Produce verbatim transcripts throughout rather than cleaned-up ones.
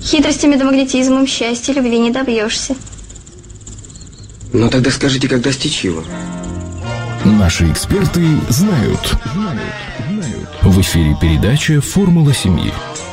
Хитростями да магнетизмом счастья любви не добьешься. Ну тогда скажите, как достичь его? Наши эксперты знают. Знают, знают. В эфире передача «Формула семьи».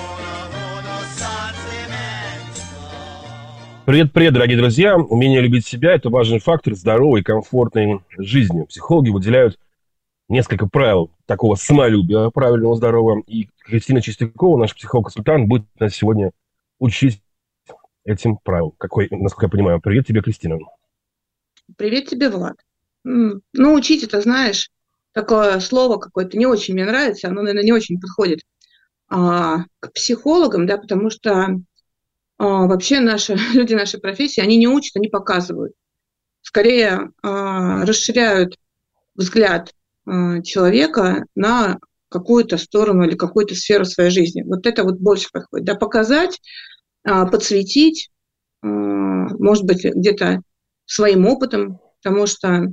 Привет-привет, дорогие друзья. Умение любить себя – это важный фактор здоровой и комфортной жизни. Психологи выделяют несколько правил такого самолюбия правильного, здорового. И Кристина Чистякова, наш психолог-консультант, будет нас сегодня учить этим правилам. Какой, насколько я понимаю. Привет тебе, Кристина. Привет тебе, Влад. Ну, учить это, знаешь, такое слово какое-то не очень мне нравится, оно, наверное, не очень подходит а, к психологам, да, потому что а, вообще наши люди нашей профессии, они не учат, они показывают. Скорее а, расширяют взгляд а, человека на какую-то сторону или какую-то сферу своей жизни. Вот это вот больше подходит. Да, показать, а, подсветить, а, может быть, где-то своим опытом, потому что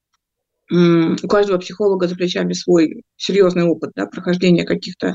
м, у каждого психолога за плечами свой серьезный опыт, да, прохождения каких-то,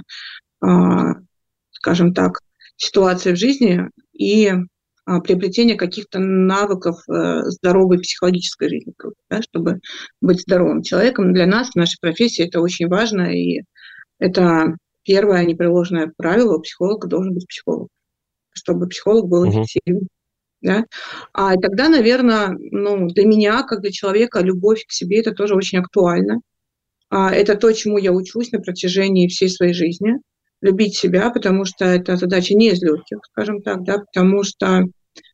а, скажем так, ситуаций в жизни и а, приобретения каких-то навыков а, здоровой психологической жизни, да, чтобы быть здоровым человеком. Для нас, в нашей профессии, это очень важно, и это первое непреложное правило: у психолога должен быть психолог, чтобы психолог был Мгм. эффективным. Да? А и тогда, наверное, ну, для меня, как для человека, любовь к себе – это тоже очень актуально. А, это то, чему я учусь на протяжении всей своей жизни. Любить себя, потому что это задача не из легких, скажем так, да, потому что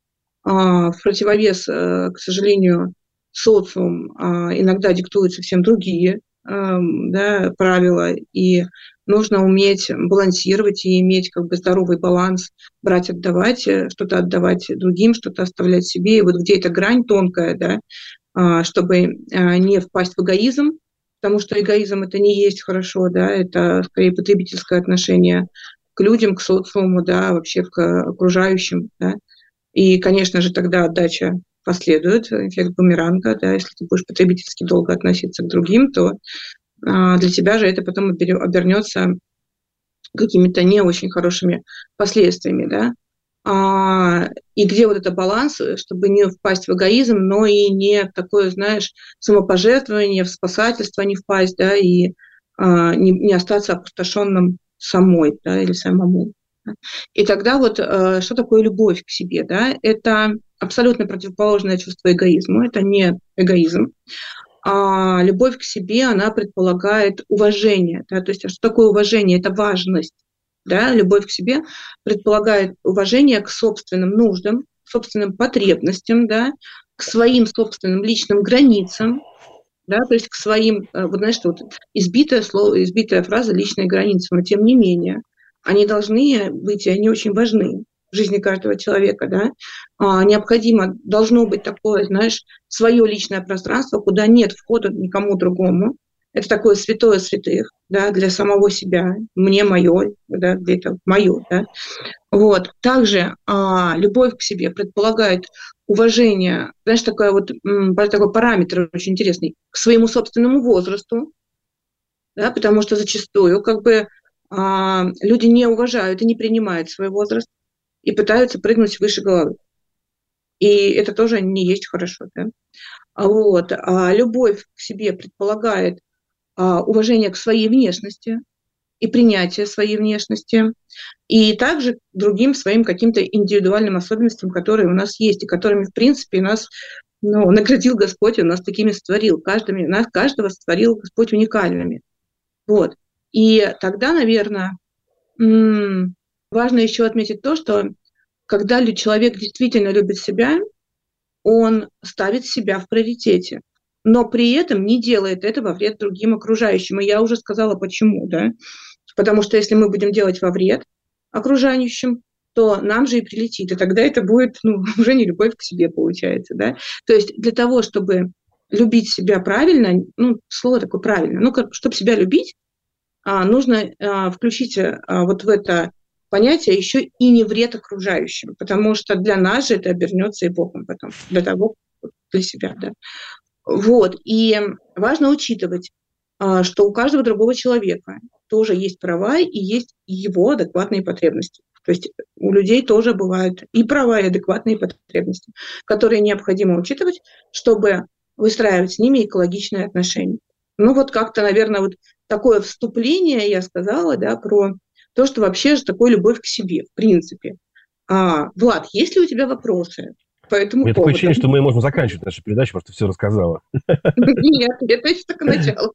а, в противовес, э, к сожалению, социум а, иногда диктуют совсем другие эм, да, правила, и нужно уметь балансировать и иметь как бы здоровый баланс, брать, отдавать, э, что-то отдавать другим, что-то оставлять себе. И вот где эта грань тонкая, да, а, чтобы а, не впасть в эгоизм, потому что эгоизм – это не есть хорошо, да, это скорее потребительское отношение к людям, к социуму, да, вообще к окружающим, да. И, конечно же, тогда отдача последует, эффект бумеранга, да, если ты будешь потребительски долго относиться к другим, то а, для тебя же это потом обере- обернется какими-то не очень хорошими последствиями, да. А, и где вот этот баланс, э, чтобы не впасть в эгоизм, но и не в такое, знаешь, самопожертвование, в спасательство не впасть, да, и а, не, не остаться опустошенным самой, да, или самому. Да. И тогда вот э, что такое любовь к себе, да? Это абсолютно противоположное чувство эгоизму, это не эгоизм. А любовь к себе, она предполагает уважение, да, то есть а что такое уважение? Это важность, да, любовь к себе предполагает уважение к собственным нуждам, к собственным потребностям, да, к своим собственным личным границам, да, то есть к своим, э, вот знаешь, что вот избитое слово, избитая фраза «личные границы», но тем не менее они должны быть, и они очень важны в жизни каждого человека, да. А, необходимо, должно быть такое, знаешь, свое личное пространство, куда нет входа никому другому. Это такое святое святых, да, для самого себя, мне мое, да, где-то мое, да. Вот. Также а, любовь к себе предполагает уважение, знаешь, такой вот м, такой параметр очень интересный, к своему собственному возрасту, да, потому что зачастую как бы а, люди не уважают и не принимают свой возраст и пытаются прыгнуть выше головы. И это тоже не есть хорошо, да. А вот, а любовь к себе предполагает а, уважение к своей внешности и принятие своей внешности, и также к другим своим каким-то индивидуальным особенностям, которые у нас есть, и которыми, в принципе, нас, ну, наградил Господь, Он нас такими створил. Каждыми, нас, каждого створил Господь уникальными. Вот. И тогда, наверное, м, важно еще отметить то, что когда лю- человек действительно любит себя, он ставит себя в приоритете, но при этом не делает это во вред другим окружающим. И я уже сказала, почему, да? Потому что если мы будем делать во вред окружающим, то нам же и прилетит, и тогда это будет, ну, уже не любовь к себе, получается, да? То есть для того, чтобы любить себя правильно, ну, слово такое правильно, ну, как, чтобы себя любить, а, нужно а, включить а, вот в это понятие еще и не вред окружающим, потому что для нас же это обернется и Богом потом, для того, для себя, да. Вот, и важно учитывать, а, что у каждого другого человека тоже есть права и есть его адекватные потребности. То есть у людей тоже бывают и права, и адекватные потребности, которые необходимо учитывать, чтобы выстраивать с ними экологичные отношения. Ну вот как-то, наверное, вот такое вступление я сказала, да, про то, что вообще же такое любовь к себе, в принципе. А, Влад, есть ли у тебя вопросы по этому У меня поводу? такое ощущение, что мы можем заканчивать нашу передачу, потому что ты все рассказала. Нет, это еще только начало.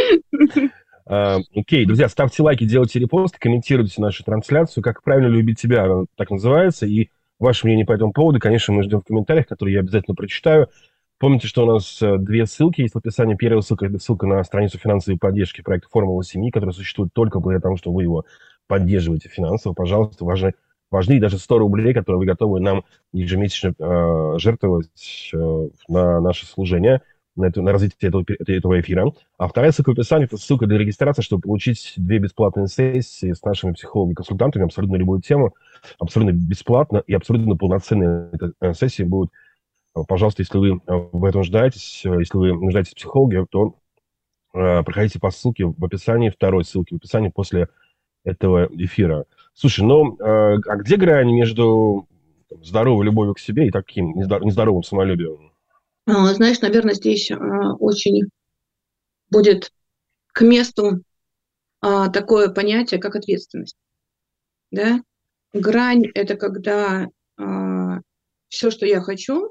А, Окей, друзья, ставьте лайки, делайте репосты, комментируйте нашу трансляцию. «Как правильно любить тебя», она так называется. И ваше мнение по этому поводу, конечно, мы ждем в комментариях, которые я обязательно прочитаю. Помните, что у нас э, две ссылки есть в описании. Первая ссылка – это ссылка на страницу финансовой поддержки проекта «Формула семьи», которая существует только благодаря тому, что вы его поддерживаете финансово. Пожалуйста, важны, важны даже сто рублей, которые вы готовы нам ежемесячно э, жертвовать э, на наше служение, на, это, на развитие этого, этого эфира. А вторая ссылка в описании – это ссылка для регистрации, чтобы получить две бесплатные сессии с нашими психологами-консультантами, абсолютно любую тему, абсолютно бесплатно и абсолютно полноценные сессии будут. Пожалуйста, если вы в этом нуждаетесь, если вы нуждаетесь в психологе, то э, проходите по ссылке в описании, второй ссылке в описании после этого эфира. Слушай, ну, э, а где грань между там, здоровой любовью к себе и таким нездор- нездоровым самолюбием? А, Знаешь, наверное, здесь а, очень будет к месту а, такое понятие, как ответственность. Да? Грань – это когда а, все, что я хочу,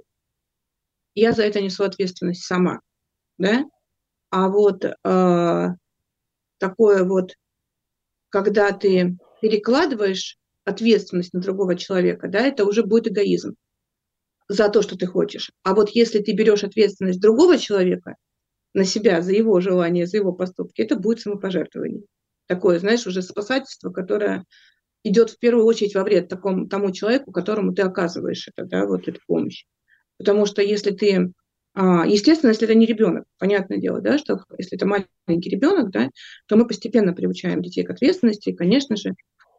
я за это несу ответственность сама. Да? А вот а, такое вот, когда ты перекладываешь ответственность на другого человека, да, это уже будет эгоизм за то, что ты хочешь. А вот если ты берешь ответственность другого человека на себя, за его желания, за его поступки, это будет самопожертвование. Такое, знаешь, уже спасательство, которое идет в первую очередь во вред такому, тому человеку, которому ты оказываешь это, да, вот эту помощь. Потому что если ты, естественно, если это не ребенок, понятное дело, да, что если это маленький ребенок, да, то мы постепенно приучаем детей к ответственности, и, конечно же,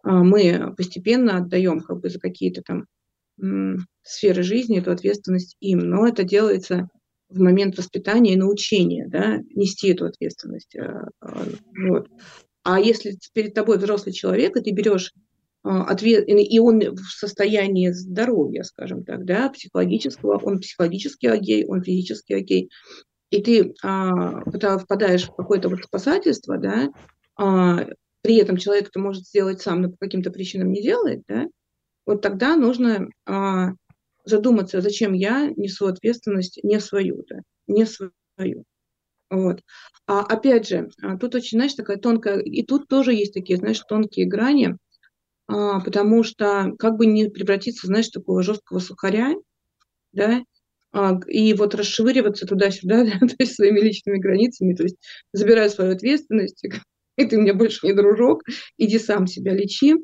мы постепенно отдаем как бы за какие-то там м, сферы жизни эту ответственность им. Но это делается в момент воспитания и научения, да, нести эту ответственность. Вот. А если перед тобой взрослый человек, и ты берешь ответ, и он в состоянии здоровья, скажем так, да, психологического, он психологически окей, он физически окей, и ты а, впадаешь в какое-то вот спасательство, да, а, при этом человек это может сделать сам, но по каким-то причинам не делает, да, вот тогда нужно а, задуматься, зачем я несу ответственность не свою, да, не свою. Вот. А опять же, тут очень, знаешь, такая тонкая, и тут тоже есть такие, знаешь, тонкие грани, а, потому что как бы не превратиться, знаешь, в такого жесткого сухаря, да, а, и вот расшвыриваться туда-сюда, да, то есть своими личными границами, то есть забирай свою ответственность, и ты мне больше не дружок, иди сам себя лечи.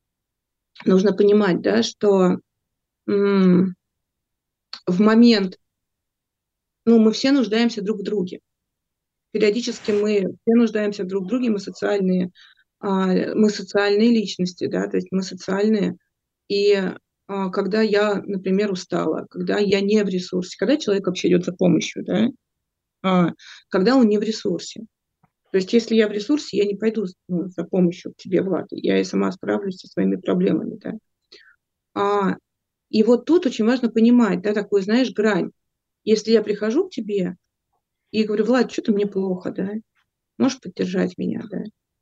Нужно понимать, да, что м- в момент, ну, мы все нуждаемся друг в друге. Периодически мы все нуждаемся друг в друге, мы социальные, а, мы социальные личности, да, то есть мы социальные. И а, когда я, например, устала, когда я не в ресурсе, когда человек вообще идет за помощью, да, а, когда он не в ресурсе. То есть если я в ресурсе, я не пойду ну, за помощью к тебе, Влад, я и сама справлюсь со своими проблемами, да. А, и вот тут очень важно понимать, да, такую, знаешь, грань. Если я прихожу к тебе и говорю: Влад, что-то мне плохо, да, можешь поддержать меня, да.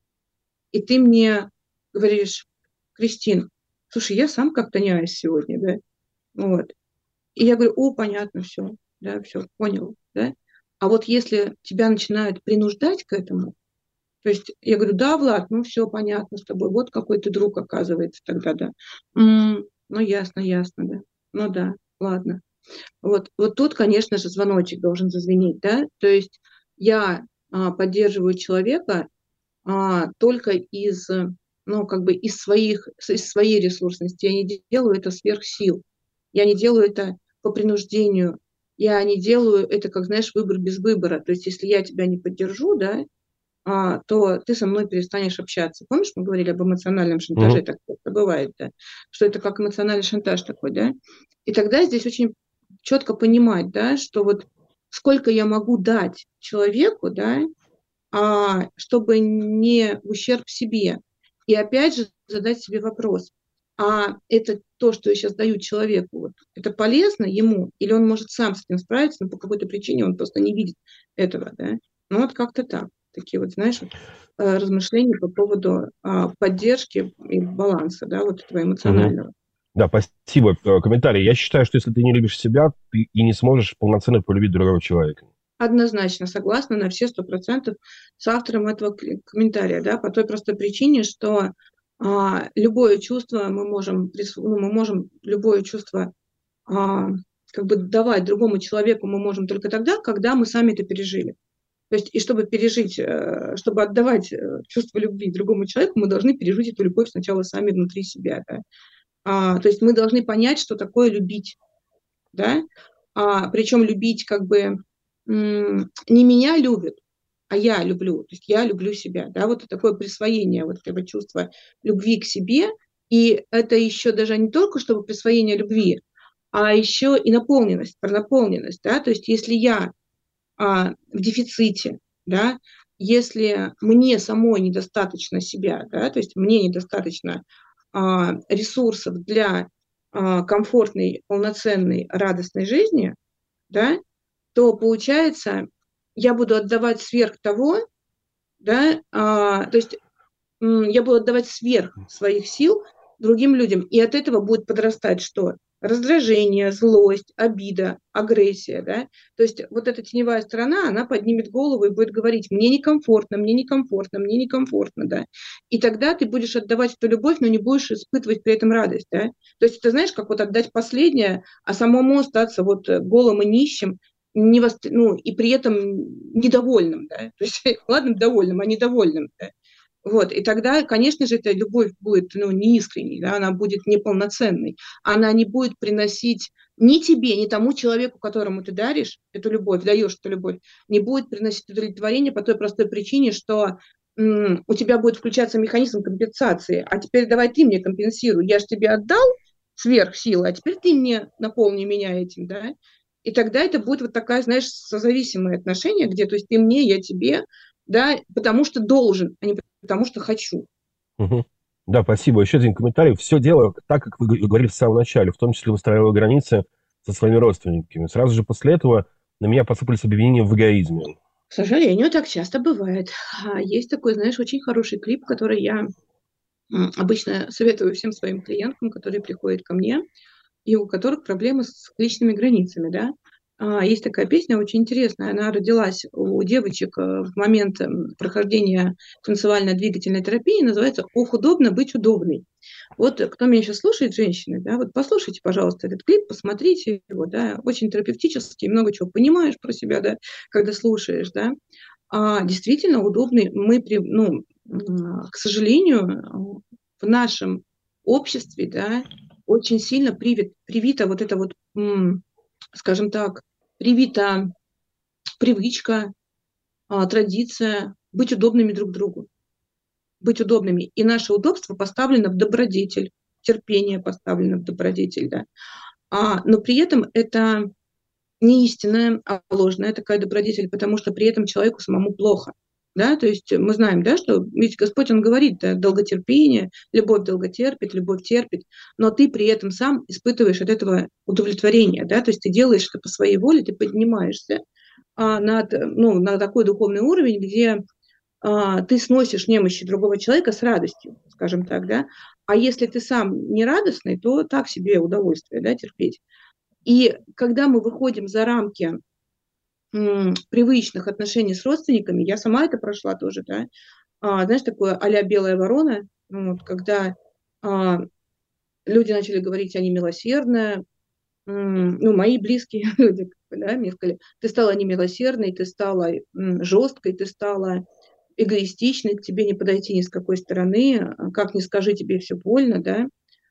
И ты мне говоришь: Кристин, слушай, я сам как-то няюсь сегодня, да, вот. И я говорю: о, понятно, все, да, все, понял, да. А вот если тебя начинают принуждать к этому, то есть я говорю: да, Влад, ну все понятно с тобой, вот какой ты друг, оказывается, тогда, да. М-м, ну ясно, ясно, да, ну да, ладно. Вот, вот тут, конечно же, звоночек должен зазвенеть, да, то есть я а, поддерживаю человека а, только из, ну, как бы из своих, из своей ресурсности, я не делаю это сверх сил, я не делаю это по принуждению, я не делаю это, как, знаешь, выбор без выбора, то есть если я тебя не поддержу, да, а, то ты со мной перестанешь общаться. Помнишь, мы говорили об эмоциональном шантаже, Mm-hmm. так это бывает, да, что это как эмоциональный шантаж такой, да, и тогда здесь очень четко понимать, да, что вот сколько я могу дать человеку, да, а, чтобы не в ущерб себе. И опять же задать себе вопрос, а это то, что я сейчас даю человеку, вот, это полезно ему, или он может сам с этим справиться, но по какой-то причине он просто не видит этого, да. Ну вот как-то так. Такие вот, знаешь, вот, э, размышления по поводу а, поддержки и баланса, да, вот этого Мгм. эмоционального. Да, спасибо. Э, Комментарий. Я считаю, что если ты не любишь себя, ты и не сможешь полноценно полюбить другого человека. Однозначно согласна на все сто процентов с автором этого к- комментария, да, по той простой причине, что а, любое чувство мы можем, прису- ну, мы можем любое чувство а, как бы давать другому человеку мы можем только тогда, когда мы сами это пережили. То есть, и чтобы пережить, э, чтобы отдавать э, чувство любви другому человеку, мы должны пережить эту любовь сначала сами внутри себя, да. А, то есть мы должны понять, что такое любить, да, а, причем любить как бы м, не меня любят, а я люблю, то есть я люблю себя, да, вот такое присвоение вот этого чувства любви к себе, и это еще даже не только чтобы присвоение любви, а еще и наполненность, про наполненность, да, то есть если я а, в дефиците, да, если мне самой недостаточно себя, да, то есть мне недостаточно а, ресурсов для а, комфортной, полноценной, радостной жизни, да, то получается, я буду отдавать сверх того, да, а, то есть м, я буду отдавать сверх своих сил другим людям, и от этого будет подрастать что? Раздражение, злость, обида, агрессия, да. То есть вот эта теневая сторона, она поднимет голову и будет говорить: мне некомфортно, мне некомфортно, мне некомфортно, да. И тогда ты будешь отдавать эту любовь, но не будешь испытывать при этом радость, да. То есть это, знаешь, как вот отдать последнее, а самому остаться вот э, голым и нищим, не вос- ну, и при этом недовольным, да. То есть, ладно, довольным, а недовольным, да. Вот, и тогда, конечно же, эта любовь будет, ну, не искренней, да, она будет неполноценной, она не будет приносить ни тебе, ни тому человеку, которому ты даришь эту любовь, даешь эту любовь, не будет приносить удовлетворение по той простой причине, что м, у тебя будет включаться механизм компенсации, а теперь давай ты мне компенсируй, я же тебе отдал сверх силы, а теперь ты мне наполни меня этим, да, и тогда это будет вот такая, знаешь, созависимые отношения, где, то есть ты мне, я тебе, да, потому что должен, а не потому что хочу. Мгм. Да, спасибо. Еще один комментарий. Все дело так, как вы г- говорили в самом начале, в том числе выстраивая границы со своими родственниками. Сразу же после этого на меня посыпались обвинения в эгоизме. К сожалению, так часто бывает. А, Есть такой, знаешь, очень хороший клип, который я м, обычно советую всем своим клиенткам, которые приходят ко мне, и у которых проблемы с личными границами, да. А, Есть такая песня очень интересная, она родилась у девочек э, в момент м, прохождения танцевально-двигательной терапии, называется «Ох, удобно быть удобной». Вот э, кто меня сейчас слушает, женщины, да, вот послушайте, пожалуйста, этот клип, посмотрите его, да, очень терапевтический, много чего понимаешь про себя, да, когда слушаешь, да. А, действительно удобный. Мы, при, ну, м, к сожалению, в нашем обществе, да, очень сильно привит, привита вот эта вот, м, скажем так, привита привычка, а, традиция быть удобными друг другу, быть удобными. И наше удобство поставлено в добродетель, терпение поставлено в добродетель, да. А, но при этом это не истинная, а ложная такая добродетель, потому что при этом человеку самому плохо. Да, то есть мы знаем, да, что ведь Господь, Он говорит, да, долготерпение, любовь долготерпит, любовь терпит, но ты при этом сам испытываешь от этого удовлетворение, да, то есть ты делаешь это по своей воле, ты поднимаешься а, над, ну, на такой духовный уровень, где а, ты сносишь немощи другого человека с радостью, скажем так, да, а если ты сам не радостный, то так себе удовольствие, да, терпеть. И когда мы выходим за рамки м, привычных отношений с родственниками, я сама это прошла тоже, да, а, знаешь, такое а-ля белая ворона, ну, вот, когда а, люди начали говорить, они милосердные, м, ну, мои близкие люди, как бы, да, мне сказали, ты стала немилосердной, ты стала м, жесткой, ты стала эгоистичной, к тебе не подойти ни с какой стороны, а как ни скажи, тебе все больно, да,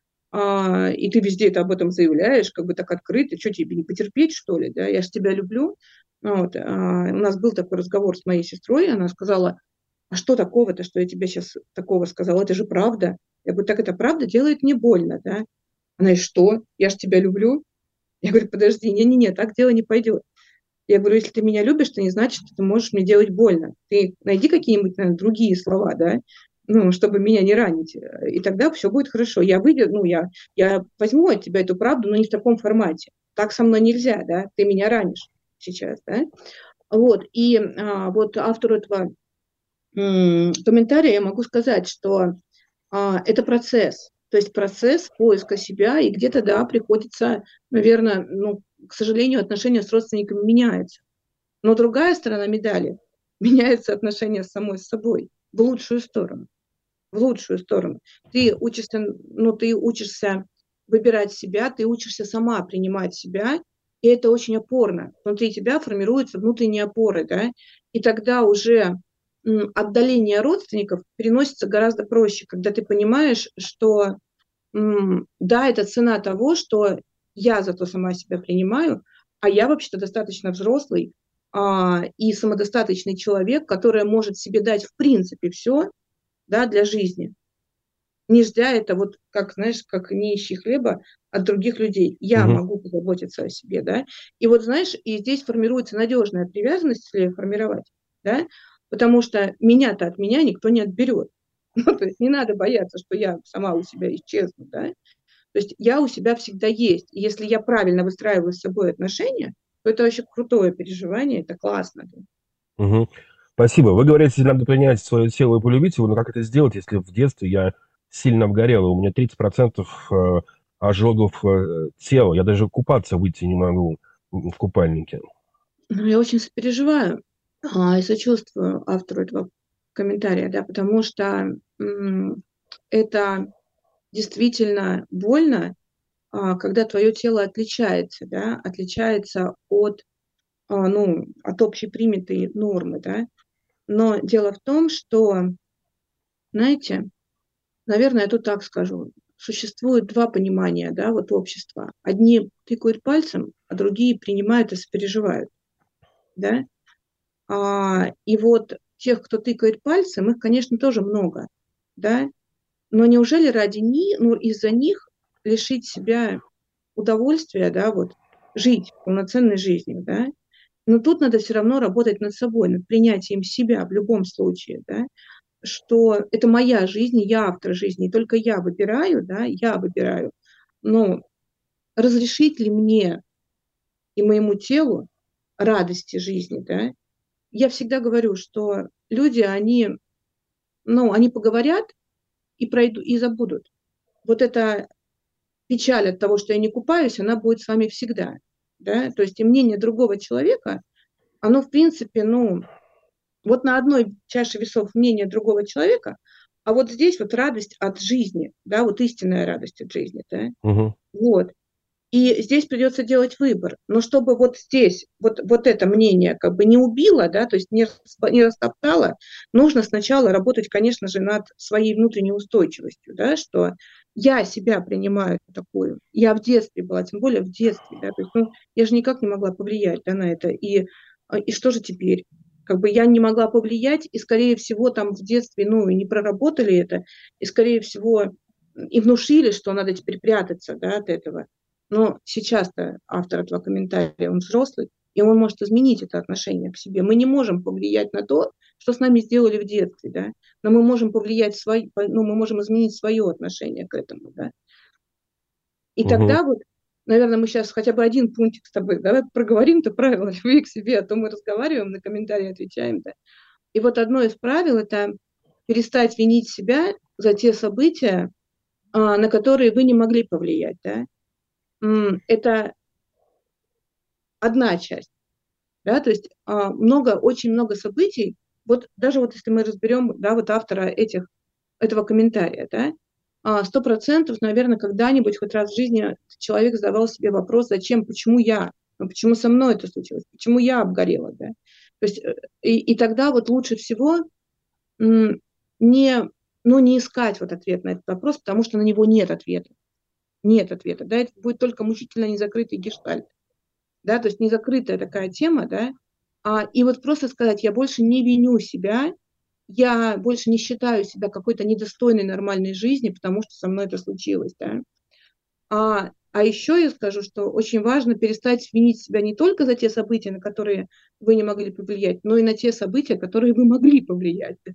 а, и ты везде это об этом заявляешь, как бы так открыто, что тебе не потерпеть, что ли, да, я же тебя люблю. Вот, а, у нас был такой разговор с моей сестрой, она сказала, а что такого-то, что я тебе сейчас такого сказала, это же правда. Я говорю, так это правда делает мне больно, да. Она, и что, я же тебя люблю. Я говорю, подожди, не-не-не, так дело не пойдет. Я говорю, если ты меня любишь, то не значит, что ты можешь мне делать больно. Ты найди какие-нибудь, наверное, другие слова, да, ну, чтобы меня не ранить. И тогда все будет хорошо. Я выйду, ну, я, я возьму от тебя эту правду, но не в таком формате. Так со мной нельзя, да, ты меня ранишь сейчас, да. Вот, и а, вот автору этого м, комментария я могу сказать, что а, это процесс, то есть процесс поиска себя, и где-то, да, приходится, наверное, ну, к сожалению, отношения с родственниками меняются. Но другая сторона медали – меняется отношение с самой с собой в лучшую сторону. В лучшую сторону. Ты учишься, ну, ты учишься выбирать себя, ты учишься сама принимать себя, и это очень опорно. Внутри тебя формируются внутренние опоры, да, и тогда уже м, отдаление родственников переносится гораздо проще, когда ты понимаешь, что м, да, это цена того, что я зато сама себя принимаю, а я вообще-то достаточно взрослый а, и самодостаточный человек, который может себе дать в принципе все, да, для жизни. Не ждя это вот, как, знаешь, как не ищи хлеба от других людей. Я Мгм. могу позаботиться о себе, да. И вот, знаешь, и здесь формируется надежная привязанность, если её формировать, да, потому что меня-то от меня никто не отберет. Ну, то есть не надо бояться, что я сама у себя исчезну, да. То есть я у себя всегда есть. И если я правильно выстраиваю с собой отношения, то это вообще крутое переживание, это классно. Да. Мгм. Спасибо. Вы говорите, надо принять свое тело и полюбить его, но как это сделать, если в детстве я сильно обгорел, и у меня тридцать процентов э, ожогов э, тела, я даже купаться выйти не могу в купальнике. Ну, я очень сопереживаю а, и сочувствую автору этого комментария, да, потому что м, это действительно больно, а, когда твое тело отличается, да, отличается от, а, ну, от общепринятой нормы, да. Но дело в том, что, знаете, наверное, я тут так скажу, существует два понимания, да, вот общества. Одни тыкают пальцем, а другие принимают и сопереживают, да. А, и вот тех, кто тыкает пальцем, их, конечно, тоже много, да. Но неужели ради них, ну, из-за них лишить себя удовольствия, да, вот, жить полноценной жизнью, да? Но тут надо все равно работать над собой, над принятием себя в любом случае, да, что это моя жизнь, я автор жизни, и только я выбираю, да, я выбираю, ну, разрешить ли мне и моему телу радости жизни, да. Я всегда говорю, что люди, они, ну, они поговорят и пройдут, и забудут. Вот эта печаль от того, что я не купаюсь, она будет с вами всегда, да. То есть и мнение другого человека, оно, в принципе, ну, вот на одной чаше весов мнение другого человека, а вот здесь вот радость от жизни, да, вот истинная радость от жизни, да. Мгм. Вот. И здесь придется делать выбор. Но чтобы вот здесь вот, вот это мнение как бы не убило, да, то есть не, распа- не растоптало, нужно сначала работать, конечно же, над своей внутренней устойчивостью, да, что я себя принимаю такую. Я в детстве была, тем более в детстве, да, то есть, ну, я же никак не могла повлиять, да, на это. И, а, и что же теперь? Как бы я не могла повлиять, и, скорее всего, там в детстве, ну, и не проработали это, и, скорее всего, и внушили, что надо теперь прятаться, да, от этого. Но сейчас-то автор этого комментария, он взрослый, и он может изменить это отношение к себе. Мы не можем повлиять на то, что с нами сделали в детстве, да, но мы можем повлиять, свой, ну, мы можем изменить свое отношение к этому, да. И Мгм. тогда вот, наверное, мы сейчас хотя бы один пунктик с тобой, давай проговорим-то правила любви к себе, а то мы разговариваем, на комментарии отвечаем, да. И вот одно из правил – это перестать винить себя за те события, а, на которые вы не могли повлиять, да. М, Это одна часть, да, то есть а, много, очень много событий, вот даже вот если мы разберем, да, вот автора этих, этого комментария, да, а, сто процентов, наверное, когда-нибудь хоть раз в жизни человек задавал себе вопрос, зачем, почему я, ну, почему со мной это случилось, почему я обгорела, да, то есть э, и, и тогда вот лучше всего м, не, ну, не искать вот ответ на этот вопрос, потому что на него нет ответа, нет ответа, да, это будет только мучительно незакрытый гештальт. Да, то есть незакрытая такая тема, да, а, и вот просто сказать, я больше не виню себя, я больше не считаю себя какой-то недостойной нормальной жизни, потому что со мной это случилось, да. А, а еще я скажу, что очень важно перестать винить себя не только за те события, на которые вы не могли повлиять, но и на те события, которые вы могли повлиять. Да.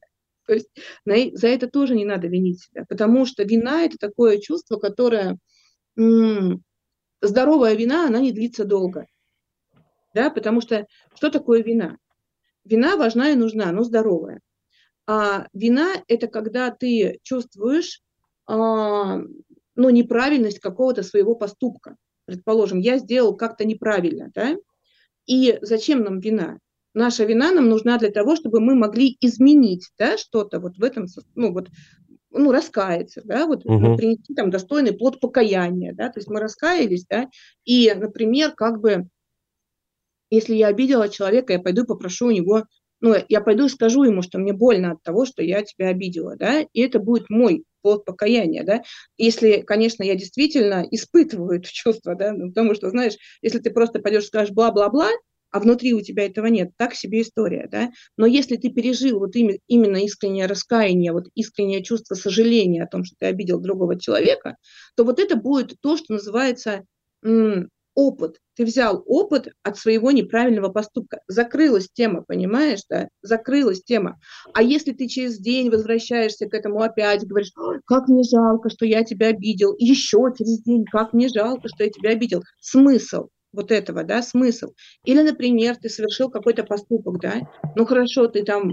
То есть на- за это тоже не надо винить себя, потому что вина – это такое чувство, которое… м, Здоровая вина, она не длится долго, да, потому что что такое вина? Вина важна и нужна, но здоровая. А вина – это когда ты чувствуешь а, ну, неправильность какого-то своего поступка. Предположим, я сделал как-то неправильно, да? И зачем нам вина? Наша вина нам нужна для того, чтобы мы могли изменить, да, что-то вот в этом, ну, вот, ну, раскаяться, да, вот, ну, Мгм. принести там достойный плод покаяния, да, то есть мы раскаялись, да, и, например, как бы если я обидела человека, я пойду попрошу у него, ну, я пойду и скажу ему, что мне больно от того, что я тебя обидела, да, и это будет мой плод покаяния, да, если, конечно, я действительно испытываю это чувство, да, ну, потому что, знаешь, если ты просто пойдешь и скажешь бла-бла-бла, а внутри у тебя этого нет, так себе история, да, но если ты пережил вот ими- именно искреннее раскаяние, вот искреннее чувство сожаления о том, что ты обидел другого человека, то вот это будет то, что называется м, опыт. Ты взял опыт от своего неправильного поступка. Закрылась тема, понимаешь, да? Закрылась тема. А если ты через день возвращаешься к этому опять, говоришь, «Ой, как мне жалко, что я тебя обидел, и еще через день, как мне жалко, что я тебя обидел. Смысл вот этого, да, смысл. Или, например, ты совершил какой-то поступок, да, ну хорошо, ты там,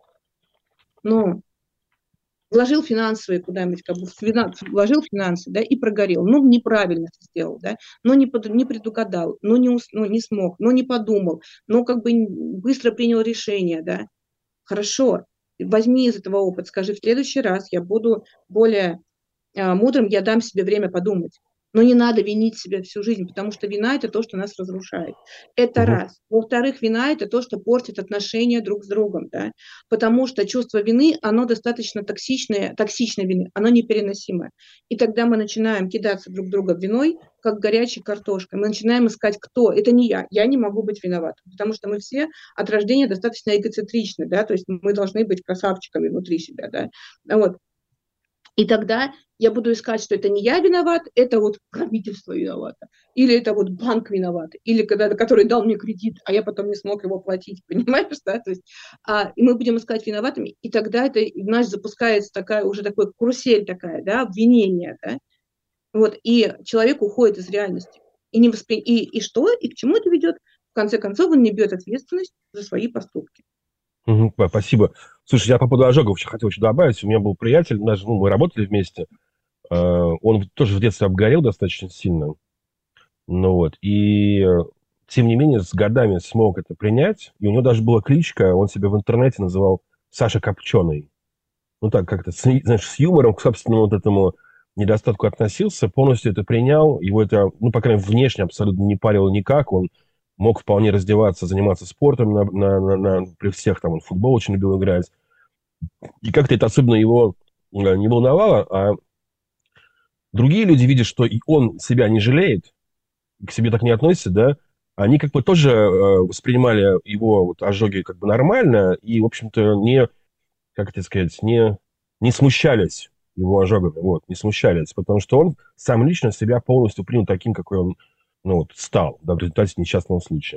ну, вложил финансовые куда-нибудь, как бы в финанс, вложил финансы, да, и прогорел. Ну, неправильно ты сделал, да, но не, под, не предугадал, но не, ус, ну, не смог, но не подумал, но как бы быстро принял решение, да. Хорошо, возьми из этого опыт, скажи, в следующий раз я буду более а, мудрым, я дам себе время подумать. Но не надо винить себя всю жизнь, потому что вина – это то, что нас разрушает. Это Мгм. раз. Во-вторых, вина – это то, что портит отношения друг с другом. Да? Потому что чувство вины, оно достаточно токсичное, токсичной вины, оно непереносимое. И тогда мы начинаем кидаться друг друга виной, как горячей картошкой. Мы начинаем искать, кто. Это не я. Я не могу быть виноватым. Потому что мы все от рождения достаточно эгоцентричны. Да? То есть мы должны быть красавчиками внутри себя. Да? Вот. И тогда я буду искать, что это не я виноват, это вот правительство виновато, или это вот банк виноват, или когда, который дал мне кредит, а я потом не смог его платить, понимаешь, да, то есть, а, и мы будем искать виноватыми, и тогда это, знаешь, запускается такая, уже такой карусель такая, да, обвинение, да, вот, и человек уходит из реальности, и, не воспри... и, и что, и к чему это ведет? В конце концов, он не берет ответственность за свои поступки. Мгм. П- Спасибо. Слушай, я по поводу ожогов еще хотел еще добавить. У меня был приятель, даже, ну, мы работали вместе. Э, Он тоже в детстве обгорел достаточно сильно. Ну вот. И э, тем не менее с годами смог это принять. И у него даже была кличка, он себя в интернете называл Саша Копченый. Ну так как-то, с, знаешь, с юмором к собственному вот этому недостатку относился, полностью это принял. Его это, ну, по крайней мере, внешне абсолютно не парило никак. Он мог вполне раздеваться, заниматься спортом на, на- на- на- при всех. Там он в футбол очень любил играть. И как-то это особенно его э, не волновало. А другие люди видят, что и он себя не жалеет, к себе так не относятся, да, они как бы тоже э, воспринимали его вот ожоги как бы нормально и, в общем-то, не, как это сказать, не, не смущались его ожогами, вот, не смущались, потому что он сам лично себя полностью принял таким, какой он, ну, вот, стал, да, в результате несчастного случая.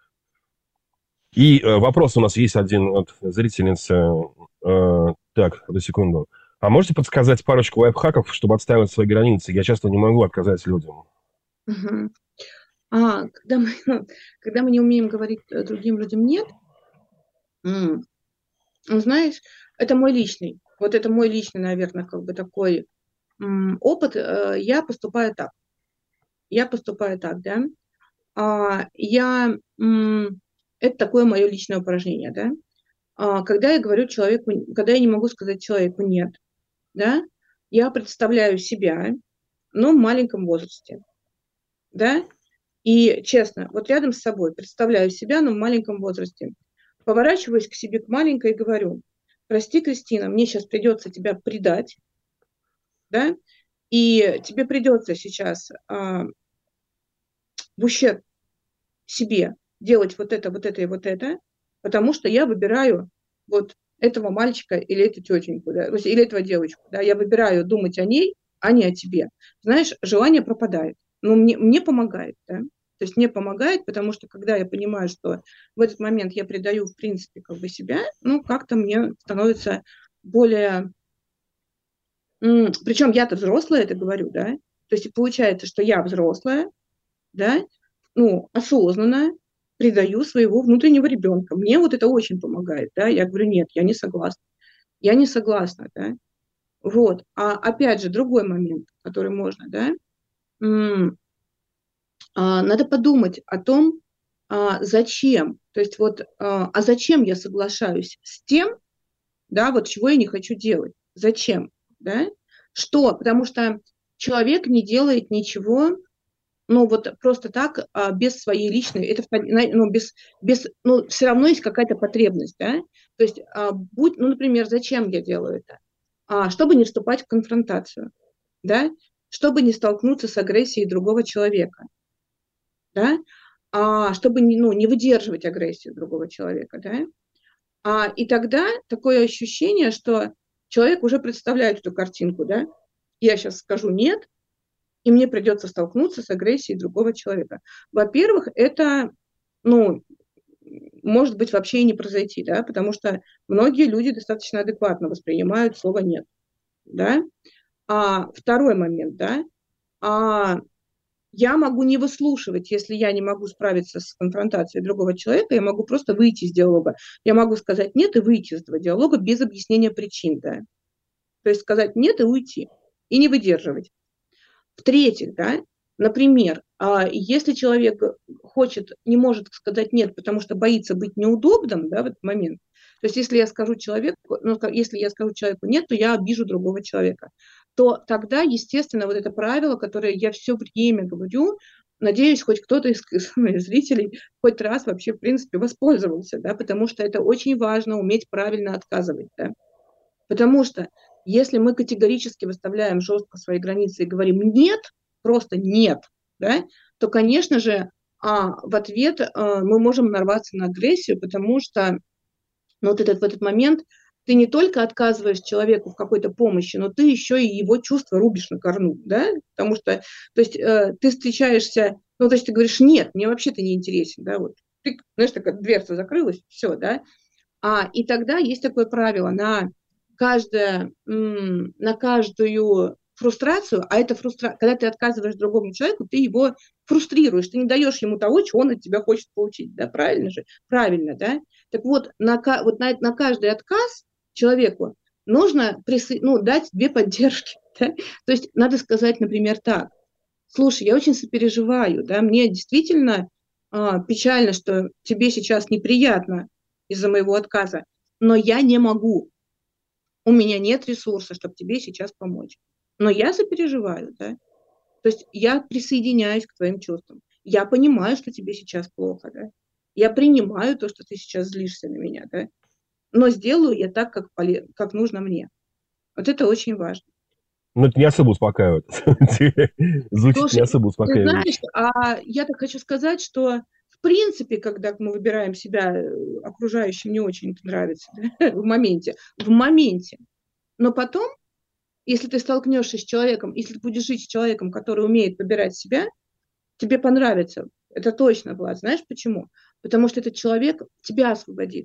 И э, вопрос у нас есть один от зрительницы. Э, так, одну секунду. А можете подсказать парочку лайфхаков, чтобы отстаивать свои границы? Я часто не могу отказать людям. Мгм. А, когда мы, ну, когда мы не умеем говорить э, другим людям «нет», м, ну, знаешь, это мой личный, вот это мой личный, наверное, как бы такой м, опыт. Э, Я поступаю так. Я поступаю так, да. А, Я, м, это такое мое личное упражнение, да. А, Когда я говорю человеку, когда я не могу сказать человеку «нет», да, я представляю себя, но в маленьком возрасте, да, и честно, вот рядом с собой представляю себя, но в маленьком возрасте. Поворачиваюсь к себе, к маленькой, и говорю: прости, Кристина, мне сейчас придется тебя предать, да, и тебе придется сейчас а, в ущерб себе делать вот это, вот это и вот это, потому что я выбираю вот этого мальчика или эту тетеньку, да, то есть или этого девочку, да, я выбираю думать о ней, а не о тебе. Знаешь, желание пропадает, но мне, мне помогает, да. То есть мне помогает, потому что когда я понимаю, что в этот момент я предаю, в принципе, как бы себя, ну, как-то мне становится более... м, Причем я-то взрослая это говорю, да? То есть получается, что я взрослая, да, ну, осознанно предаю своего внутреннего ребенка. Мне вот это очень помогает, да? Я говорю, нет, я не согласна. Я не согласна, да? Вот. А опять же, другой момент, который можно, да? М, а, Надо подумать о том, а, зачем. То есть вот, а а зачем я соглашаюсь с тем, да, вот чего я не хочу делать. Зачем, да? Что? Потому что человек не делает ничего, ну, вот просто так, а, без своей личной, это, втор- на- ну, без, без, ну, все равно есть какая-то потребность, да? То есть, а, будь, ну, например, зачем я делаю это? А, чтобы не вступать в конфронтацию, да? Чтобы не столкнуться с агрессией другого человека, да? А, чтобы не, ну, не выдерживать агрессию другого человека, да? А, и тогда такое ощущение, что человек уже представляет эту картинку, да? Я сейчас скажу «нет», и мне придется столкнуться с агрессией другого человека. Во-первых, это, ну, может быть, вообще и не произойти, да, потому что многие люди достаточно адекватно воспринимают слово «нет», да. А второй момент, да, а, я могу не выслушивать, если я не могу справиться с конфронтацией другого человека, я могу просто выйти из диалога. Я могу сказать «нет» и выйти из этого диалога без объяснения причин, да. То есть сказать «нет» и уйти, и не выдерживать. В-третьих, да, например, а, если человек хочет, не может сказать «нет», потому что боится быть неудобным, да, в этот момент, то есть если я скажу человеку, ну, если я скажу человеку «нет», то я обижу другого человека, то тогда, естественно, вот это правило, которое я все время говорю, надеюсь, хоть кто-то из, из зрителей хоть раз вообще, в принципе, воспользовался, да, потому что это очень важно уметь правильно отказывать, да. Потому что если мы категорически выставляем жестко свои границы и говорим «нет», просто «нет», да, то, конечно же, а, в ответ а, мы можем нарваться на агрессию, потому что ну, вот этот, в этот момент ты не только отказываешь человеку в какой-то помощи, но ты еще и его чувства рубишь на корню, да, потому что, то есть, э, ты встречаешься, ну, то есть ты говоришь «нет, мне вообще ты не интересен», да, вот, ты, знаешь, такая дверца закрылась, все, да, а, и тогда есть такое правило, на, каждое, м, на каждую фрустрацию, а это фрустрация, когда ты отказываешь другому человеку, ты его фрустрируешь, ты не даешь ему того, чего он от тебя хочет получить, да, правильно же? Правильно, да? Так вот, на, вот на, на каждый отказ человеку нужно присо... ну, дать две поддержки, да? То есть надо сказать, например, так, слушай, я очень сопереживаю, да, мне действительно а, печально, что тебе сейчас неприятно из-за моего отказа, но я не могу, у меня нет ресурса, чтобы тебе сейчас помочь. Но я сопереживаю, да, то есть я присоединяюсь к твоим чувствам. Я понимаю, что тебе сейчас плохо, да. Я принимаю то, что ты сейчас злишься на меня, да. Но сделаю я так, как, поле... как нужно мне. Вот это очень важно. Ну, это не особо успокаивает. Звучит Слушай, не особо ты успокаивающе. знаешь, а я так хочу сказать, что в принципе, когда мы выбираем себя, окружающим не очень это нравится, да, в моменте, в моменте. Но потом, если ты столкнешься с человеком, если ты будешь жить с человеком, который умеет выбирать себя, тебе понравится. Это точно, Влад. Знаешь почему? Потому что этот человек тебя освободит.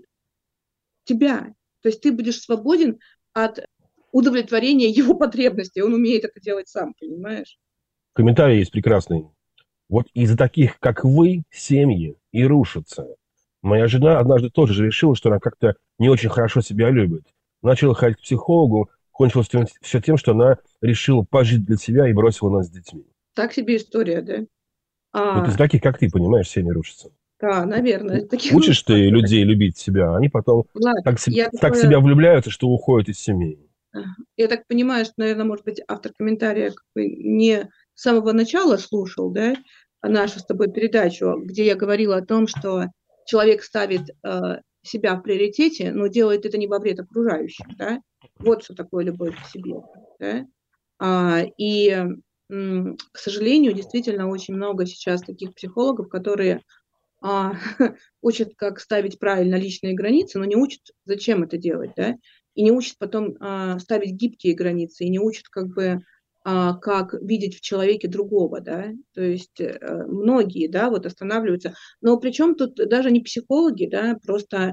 Тебя. То есть ты будешь свободен от удовлетворения его потребностей. Он умеет это делать сам, понимаешь? Комментарий есть прекрасный. Вот из-за таких, как вы, семьи и рушатся. Моя жена однажды тоже же решила, что она как-то не очень хорошо себя любит. Начала ходить к психологу, кончилось все тем, что она решила пожить для себя и бросила нас с детьми. Так себе история, да? Вот А, из таких, как ты, понимаешь, семьи рушатся. да, наверное. Таких Учишь ты людей любить себя, они потом Влад, так, я так такое... себя влюбляются, что уходят из семьи. Я так понимаю, что, наверное, может быть, автор комментария как бы не с самого начала слушал, да, нашу с тобой передачу, где я говорила о том, что человек ставит э, себя в приоритете, но делает это не во вред окружающим, да. Вот что такое любовь к себе, да. А, и, м, к сожалению, действительно очень много сейчас таких психологов, которые а, учат, как ставить правильно личные границы, но не учат, зачем это делать, да, и не учат потом а, ставить гибкие границы, и не учат, как бы, а, как видеть в человеке другого, да, то есть а, многие, да, вот останавливаются, но причем тут даже не психологи, да, просто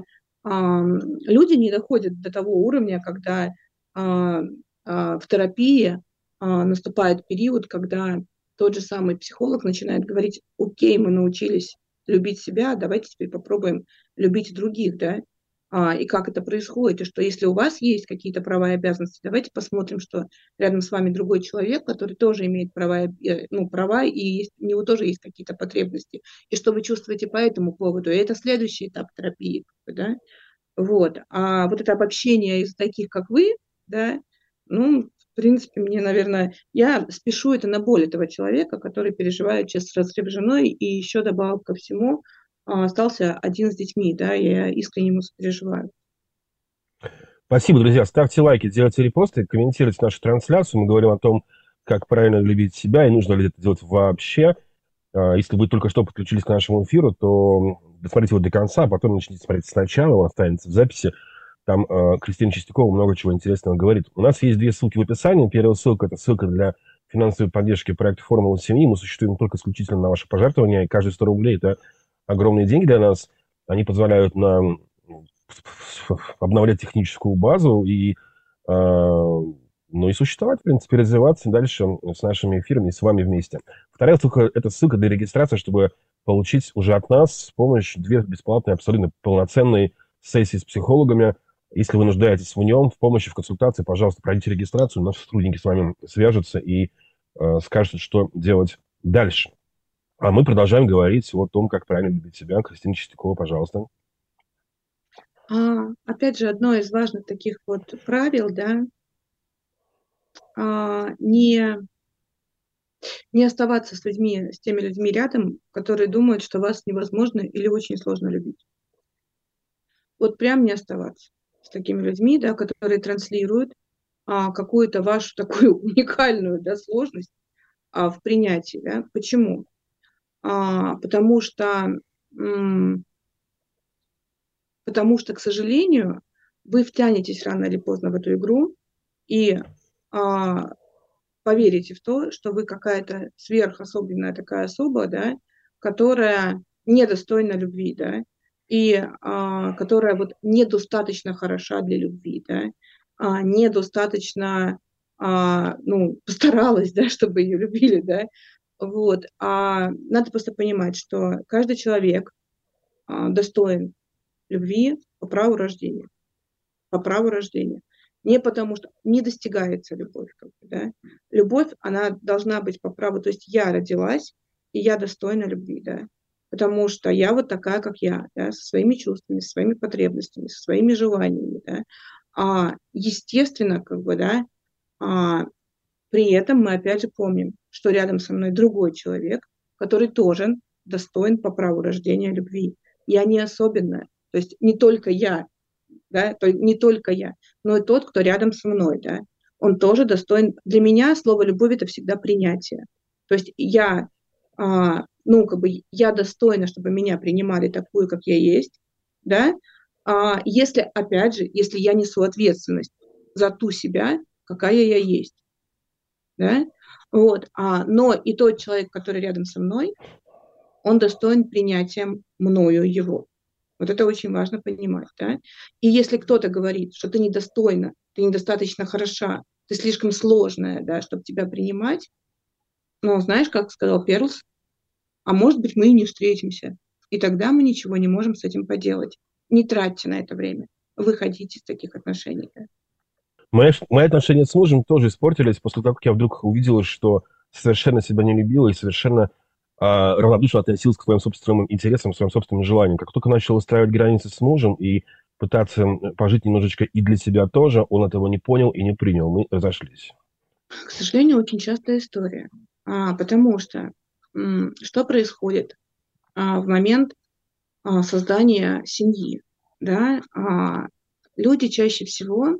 а, люди не доходят до того уровня, когда а, а, в терапии а, наступает период, когда тот же самый психолог начинает говорить: окей, мы научились любить себя, давайте теперь попробуем любить других, да, а, и как это происходит, и что если у вас есть какие-то права и обязанности, давайте посмотрим, что рядом с вами другой человек, который тоже имеет права, и- ну, права, и есть, у него тоже есть какие-то потребности, и что вы чувствуете по этому поводу, и это следующий этап терапии, как бы, да, вот, а вот это обобщение из таких, как вы, да, ну, в принципе, мне, наверное, я спешу это на боль этого человека, который переживает сейчас разрыв с женой, и еще добавок ко всему а, остался один с детьми, да, я искренне ему сопереживаю. Спасибо, друзья. Ставьте лайки, делайте репосты, комментируйте нашу трансляцию. Мы говорим о том, как правильно любить себя и нужно ли это делать вообще. А, Если вы только что подключились к нашему эфиру, то досмотрите его до конца, а потом начните смотреть сначала, он останется в записи. Там э, Кристина Чистякова много чего интересного говорит. У нас есть две ссылки в описании. Первая ссылка – это ссылка для финансовой поддержки проекта «Формула семьи». Мы существуем только исключительно на ваши пожертвования, и каждые сто рублей – это огромные деньги для нас. Они позволяют нам обновлять техническую базу и, э, ну, и существовать, в принципе, развиваться дальше с нашими эфирами и с вами вместе. Вторая ссылка – это ссылка для регистрации, чтобы получить уже от нас с помощью две бесплатные, абсолютно полноценные сессии с психологами. Если вы нуждаетесь в нем, в помощи, в консультации, пожалуйста, пройдите регистрацию, наши сотрудники с вами свяжутся и э, скажут, что делать дальше. А мы продолжаем говорить о том, как правильно любить себя. Кристина Чистякова, пожалуйста. А, опять же, одно из важных таких вот правил, да, а, не, не оставаться с людьми, с теми людьми рядом, которые думают, что вас невозможно или очень сложно любить. Вот прям не оставаться с такими людьми, да, которые транслируют а, какую-то вашу такую уникальную, да, сложность а, в принятии, да. Почему? А, потому что, м, потому что, к сожалению, вы втянетесь рано или поздно в эту игру и а, поверите в то, что вы какая-то сверхособенная такая особа, да, которая недостойна любви, да, и а, которая вот недостаточно хороша для любви, да, а, недостаточно а, ну, постаралась, да, чтобы ее любили, да. Вот. А надо просто понимать, что каждый человек а, достоин любви по праву рождения. По праву рождения. Не потому что не достигается любовь. Как бы, да? Любовь, она должна быть по праву. То есть я родилась, и я достойна любви. Да? Потому что я вот такая, как я, да? Со своими чувствами, со своими потребностями, со своими желаниями. Да? А, естественно, как бы, да, а, при этом мы опять же помним, что рядом со мной другой человек, который тоже достоин по праву рождения любви. Я не особенная. То есть не только я, да, то есть не только я, но и тот, кто рядом со мной, да, он тоже достоин. Для меня слово «любовь» — это всегда принятие. То есть я, а, ну, как бы, я достойна, чтобы меня принимали такую, как я есть, да, а если, опять же, если я несу ответственность за ту себя, какая я есть, да, вот, а, но и тот человек, который рядом со мной, он достоин принятия мною его. Вот это очень важно понимать, да. И если кто-то говорит, что ты недостойна, ты недостаточно хороша, ты слишком сложная, да, чтобы тебя принимать, ну, знаешь, как сказал Перлс, а может быть, мы и не встретимся. И тогда мы ничего не можем с этим поделать. Не тратьте на это время. Выходите из таких отношений. Да. Мои, мои отношения с мужем тоже испортились после того, как я вдруг увидела, что совершенно себя не любила и совершенно а, равнодушно относилась к своим собственным интересам, к своим собственным желаниям. Как только начал устраивать границы с мужем и пытаться пожить немножечко и для себя тоже, он этого не понял и не принял. Мы разошлись. К сожалению, очень частая история. А, потому что м, что происходит а, в момент а, создания семьи? Да? А, люди чаще всего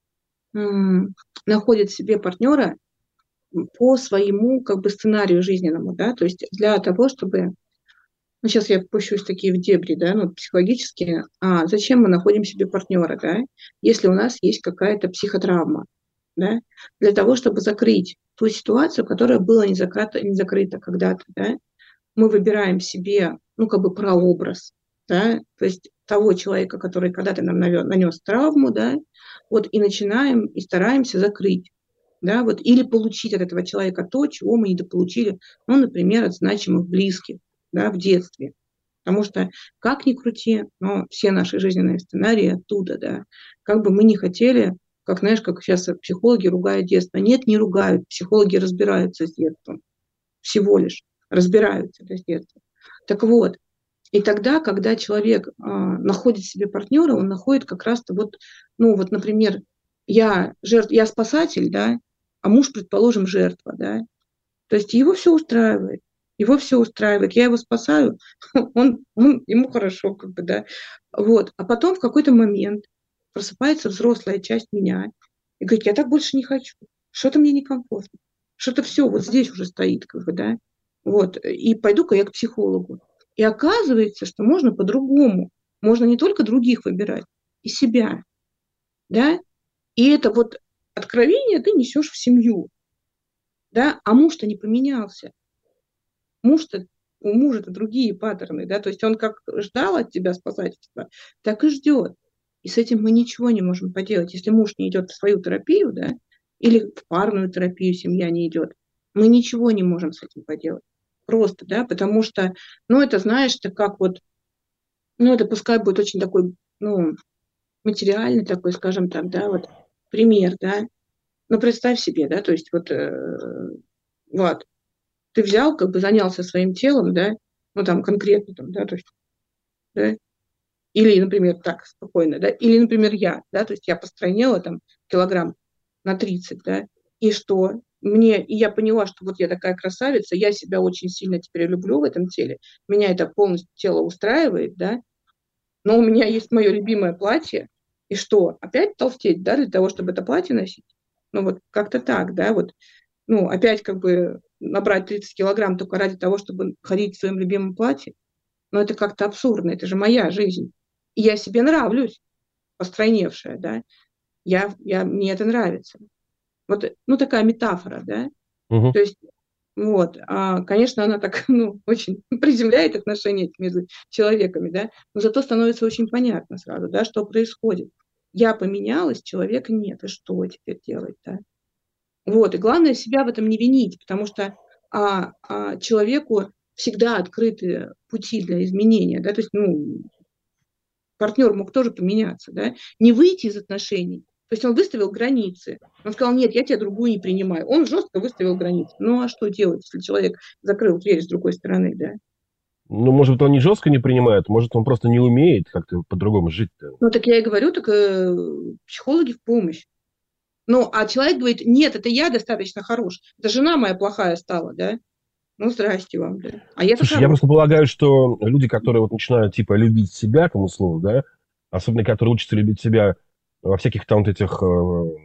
м, находят себе партнера по своему как бы сценарию жизненному, да, то есть для того, чтобы, ну сейчас я пущусь такие в дебри, да, ну психологически, а зачем мы находим себе партнера, да, если у нас есть какая-то психотравма, да, для того, чтобы закрыть ту ситуацию, которая была не закрыта, не закрыта когда-то, да, мы выбираем себе, ну как бы прообраз, да, то есть того человека, который когда-то нам навё- нанес травму, да, вот, и начинаем, и стараемся закрыть, да, вот, или получить от этого человека то, чего мы недополучили, ну, например, от значимых близких, да, в детстве. Потому что, как ни крути, но все наши жизненные сценарии оттуда, да. Как бы мы ни хотели, как, знаешь, как сейчас психологи ругают детство. Нет, не ругают. Психологи разбираются с детством. Всего лишь разбираются да, с детства. Так вот, и тогда, когда человек а, находит себе партнера, он находит как раз-то вот, ну вот, например, я, жертв, я спасатель, да, а муж, предположим, жертва, да. То есть его все устраивает. Его все устраивает. Я его спасаю, он, он, ему хорошо, как бы, да. Вот. А потом в какой-то момент просыпается взрослая часть меня и говорит, я так больше не хочу. Что-то мне некомфортно. Что-то все вот здесь уже стоит, как бы, да. Вот. И пойду-ка я к психологу. И оказывается, что можно по-другому. Можно не только других выбирать, и себя. Да? И это вот откровение ты несешь в семью. Да? А муж-то не поменялся. Муж-то, у мужа-то другие паттерны, да, то есть он как ждал от тебя спасательства, так и ждет. И с этим мы ничего не можем поделать. Если муж не идет в свою терапию, да, или в парную терапию семья не идет, мы ничего не можем с этим поделать. Просто, да, потому что, ну, это, знаешь, это как вот, ну, это пускай будет очень такой, ну, материальный такой, скажем так, да, вот пример, да. Ну, представь себе, да, то есть вот, э, вот, ты взял, как бы занялся своим телом, да, ну там конкретно, там, да, то есть, да, или, например, так, спокойно, да, или, например, я, да, то есть я постройнела там килограмм на тридцать, да, и что? Мне, и я поняла, что вот я такая красавица, я себя очень сильно теперь люблю в этом теле, меня это полностью тело устраивает, да, но у меня есть мое любимое платье, и что? Опять толстеть, да, для того, чтобы это платье носить? Ну вот как-то так, да, вот, ну, опять как бы набрать тридцать килограмм только ради того, чтобы ходить в своем любимом платье, но это как-то абсурдно, это же моя жизнь. И я себе нравлюсь, постройневшая, да, я, я, мне это нравится. Вот, ну, такая метафора, да, Мгм. то есть, вот, а, конечно, она так, ну, очень приземляет отношения между человеками, да, но зато становится очень понятно сразу, да, что происходит. Я поменялась, человека нет, и что теперь делать, да? Вот, и главное себя в этом не винить, потому что а, а, человеку всегда открыты пути для изменения, да, то есть, ну, партнер мог тоже поменяться, да, не выйти из отношений. То есть он выставил границы. Он сказал, нет, я тебя другую не принимаю. Он жестко выставил границы. Ну, а что делать, если человек закрыл дверь с другой стороны, да? Ну, может быть, он не жестко не принимает, может, он просто не умеет как-то по-другому жить-то. Ну, так я и говорю, так э, психологи в помощь. Ну, а человек говорит, нет, это я достаточно хорош. Это жена моя плохая стала, да? Ну, здрасте вам, да. А я-то Слушай, я хорош. просто полагаю, что люди, которые вот начинают, типа, любить себя, кому слово, да, особенно которые учатся любить себя во всяких там вот этих э,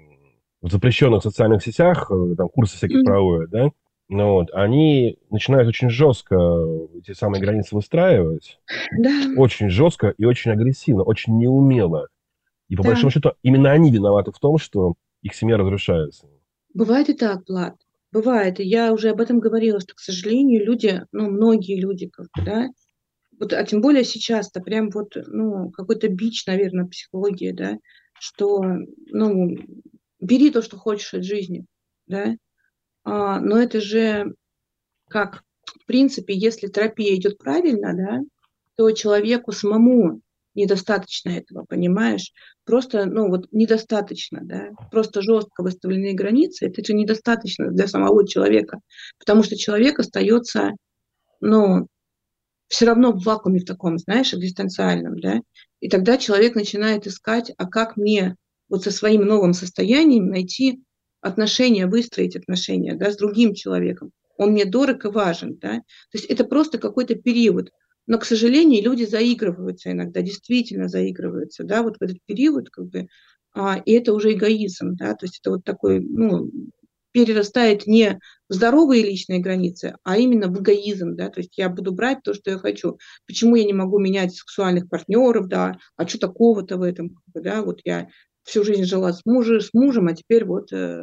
в запрещенных социальных сетях, э, там курсы всякие Мгм. проводят, да, ну вот, они начинают очень жестко эти самые границы выстраивать, Да, очень жестко и очень агрессивно, очень неумело. И по да. большому счету именно они виноваты в том, что их семья разрушается. Бывает и так, Влад. Бывает. И я уже об этом говорила, что, к сожалению, люди, ну, многие люди, как бы, да, вот, а тем более сейчас-то прям вот, ну, какой-то бич, наверное, психологии, да, что, ну, бери то, что хочешь от жизни, да, а, но это же как, в принципе, если терапия идет правильно, да, то человеку самому недостаточно этого, понимаешь? Просто, ну, вот недостаточно, да, просто жестко выставленные границы, это же недостаточно для самого человека, потому что человек остается, ну, все равно в вакууме в таком, знаешь, экзистенциальном, да, и тогда человек начинает искать, а как мне вот со своим новым состоянием найти отношения, выстроить отношения, да, с другим человеком. Он мне дорог и важен, да. То есть это просто какой-то период. Но, к сожалению, люди заигрываются иногда, действительно заигрываются, да, вот в этот период, как бы, а, и это уже эгоизм, да, то есть это вот такой, ну, перерастает не в здоровые личные границы, а именно в эгоизм, да, то есть я буду брать то, что я хочу. Почему я не могу менять сексуальных партнеров, да, а что такого-то в этом, да, вот я всю жизнь жила с мужем, с мужем, а теперь вот э,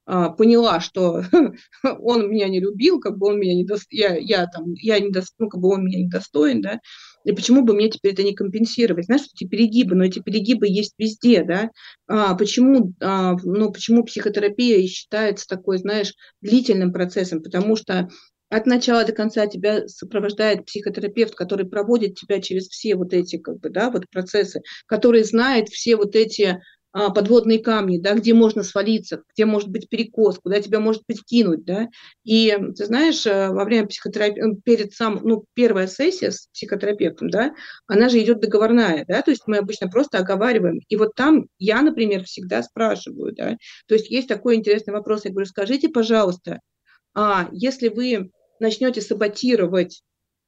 а, поняла, что он меня не любил, как бы он меня не дос... я, я там, я не дос... ну, как бы он меня не достоин, да, и почему бы мне теперь это не компенсировать? Знаешь, эти перегибы, но эти перегибы есть везде, да. А, почему, а, ну, почему психотерапия считается такой, знаешь, длительным процессом? Потому что от начала до конца тебя сопровождает психотерапевт, который проводит тебя через все вот эти, как бы, да, вот процессы, который знает все вот эти а, подводные камни, да, где можно свалиться, где может быть перекос, куда тебя может подкинуть, да. И ты знаешь, э, во время психотерапии, перед сам, ну, первая сессия с психотерапевтом, да, она же идет договорная, да, то есть мы обычно просто оговариваем. И вот там я, например, всегда спрашиваю, да, то есть есть такой интересный вопрос, я говорю, скажите, пожалуйста, а если вы начнете саботировать,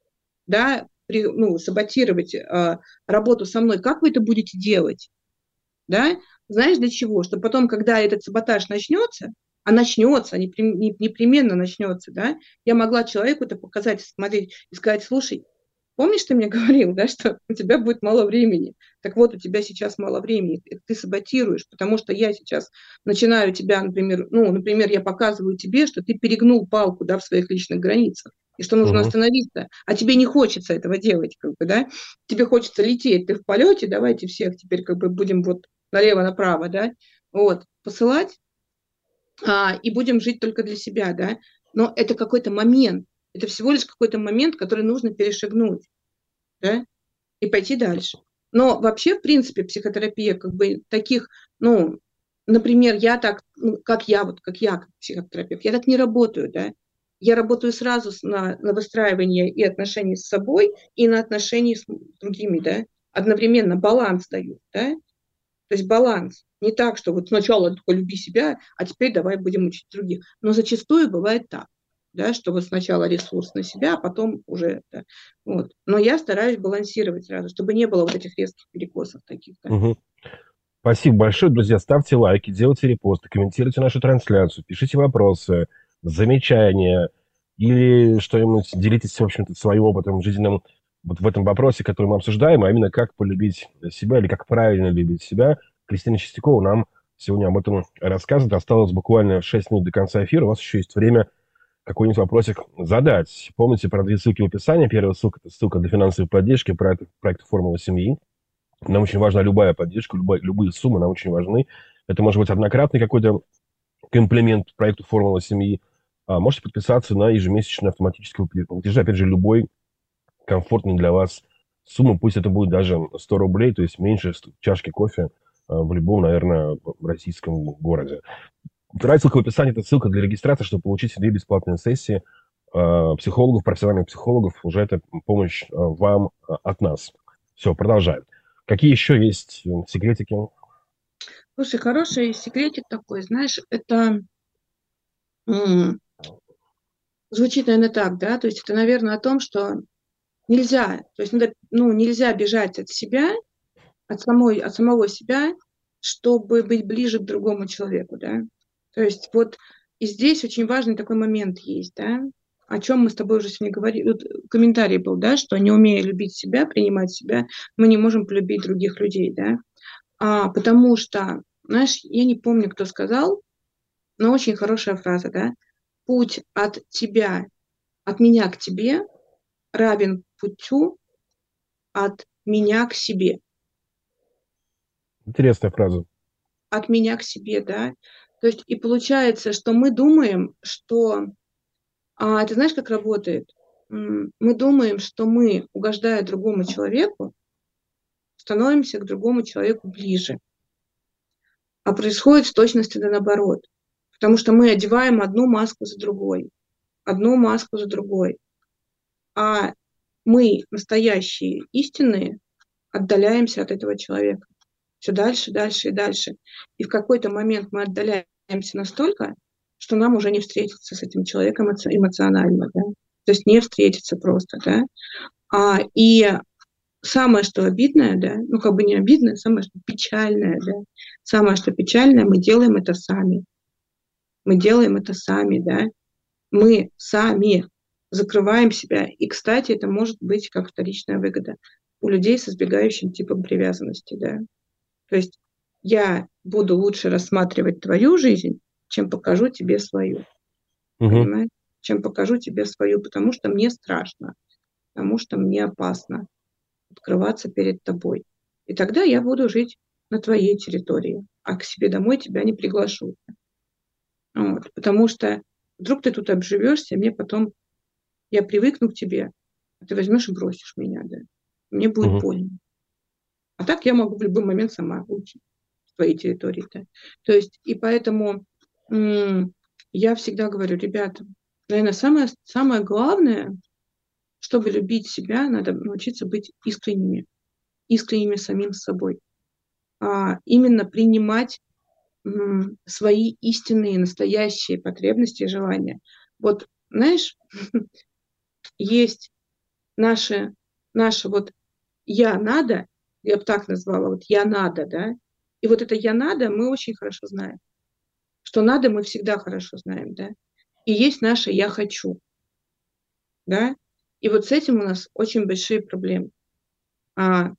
да, при, ну, саботировать а, работу со мной, как вы это будете делать? Да? Знаешь, для чего? Что потом, когда этот саботаж начнется, а начнется, непременно начнется, да, я могла человеку это показать, смотреть и сказать, слушай, помнишь, ты мне говорил, да, что у тебя будет мало времени? Так вот, у тебя сейчас мало времени, ты саботируешь, потому что я сейчас начинаю тебя, например, ну, например, я показываю тебе, что ты перегнул палку, да, в своих личных границах, и что нужно uh-huh. остановиться, а тебе не хочется этого делать, как бы, да, тебе хочется лететь, ты в полете, давайте всех теперь как бы будем вот налево-направо, да, вот, посылать, а, и будем жить только для себя, да, но это какой-то момент, это всего лишь какой-то момент, который нужно перешагнуть, да, и пойти дальше. Но вообще, в принципе, психотерапия, как бы таких, ну, например, я так, ну, как я, вот как я, как психотерапевт, я так не работаю, да, я работаю сразу на, на выстраивание и отношений с собой, и на отношении с другими, да, одновременно баланс даю, да, то есть баланс. Не так, что вот сначала только люби себя, а теперь давай будем учить других. Но зачастую бывает так, да, что вот сначала ресурс на себя, а потом уже, да, вот. Но я стараюсь балансировать сразу, чтобы не было вот этих резких перекосов таких. Да. Угу. Спасибо большое, друзья. Ставьте лайки, делайте репосты, комментируйте нашу трансляцию, пишите вопросы, замечания или что-нибудь, делитесь, в общем-то, своим опытом жизненным вот в этом вопросе, который мы обсуждаем, а именно как полюбить себя или как правильно любить себя. Кристина Чистякова нам сегодня об этом рассказывает. Осталось буквально шесть минут до конца эфира. У вас еще есть время какой-нибудь вопросик задать. Помните про две ссылки в описании. Первая ссылка – это ссылка для финансовой поддержки проекта, проекта «Формула семьи». Нам очень важна любая поддержка, любая, любые суммы нам очень важны. Это может быть однократный какой-то комплимент проекту «Формула семьи». А можете подписаться на ежемесячный автоматический платеж. Опять же, любой комфортный для вас сумму, пусть это будет даже сто рублей, то есть меньше чашки кофе в любом, наверное, российском городе. Вторая ссылка в описании – это ссылка для регистрации, чтобы получить две бесплатные сессии психологов, профессиональных психологов. Уже это помощь вам от нас. Все, продолжаем. Какие еще есть секретики? Слушай, хороший секретик такой, знаешь, это м- звучит, наверное, так, да, то есть это, наверное, о том, что нельзя, то есть надо, ну, нельзя бежать от себя, от, самой, от самого себя, чтобы быть ближе к другому человеку, да. То есть вот и здесь очень важный такой момент есть, да, о чем мы с тобой уже сегодня говорили. Вот комментарий был, да, что не умея любить себя, принимать себя, мы не можем полюбить других людей, да. А, потому что, знаешь, я не помню, кто сказал, но очень хорошая фраза, да. Путь от тебя, от меня к тебе равен путю от меня к себе. Интересная фраза. От меня к себе, да. То есть и получается, что мы думаем, что... А ты знаешь, как работает? Мы думаем, что мы, угождая другому человеку, становимся к другому человеку ближе. А происходит в точности да наоборот. Потому что мы одеваем одну маску за другой. Одну маску за другой. А мы, настоящие, истинные, отдаляемся от этого человека. Все дальше, дальше и дальше. И в какой-то момент мы отдаляемся настолько, что нам уже не встретиться с этим человеком эмоционально. Да? То есть не встретиться просто. Да? А, и самое, что обидное, да, ну как бы не обидное, самое, что печальное, да, самое, что печальное, мы делаем это сами. Мы делаем это сами, да. Мы сами закрываем себя. И, кстати, это может быть как вторичная выгода у людей с избегающим типом привязанности, да. То есть я буду лучше рассматривать твою жизнь, чем покажу тебе свою. Угу. Понимаешь? Чем покажу тебе свою, потому что мне страшно, потому что мне опасно открываться перед тобой. И тогда я буду жить на твоей территории, а к себе домой тебя не приглашу. Вот. Потому что вдруг ты тут обживешься, мне потом, я привыкну к тебе, а ты возьмешь и бросишь меня, да. Мне будет Угу. больно. А так я могу в любой момент сама уйти с твоей территории. Да. То есть, и поэтому м- я всегда говорю, ребята, наверное, самое, самое главное, чтобы любить себя, надо научиться быть искренними. Искренними самим собой. А именно принимать м- свои истинные, настоящие потребности и желания. Вот, знаешь, есть наше, наше вот «я надо», я бы так назвала, вот «я надо», да, и вот это «я надо» мы очень хорошо знаем. Что надо, мы всегда хорошо знаем, да. И есть наше «я хочу», да, и вот с этим у нас очень большие проблемы. А,